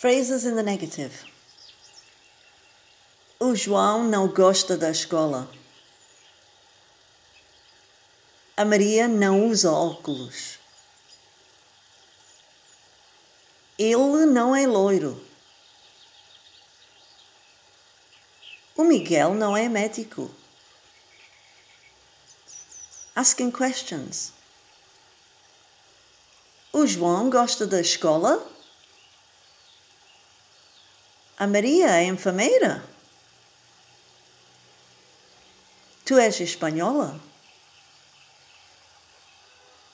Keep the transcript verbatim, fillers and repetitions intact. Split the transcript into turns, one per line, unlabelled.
Phrases in the negative. O João não gosta da escola. A Maria não usa óculos. Ele não é loiro. O Miguel não é médico. Asking questions. O João gosta da escola? A Maria é enfermeira? Tu és espanhola?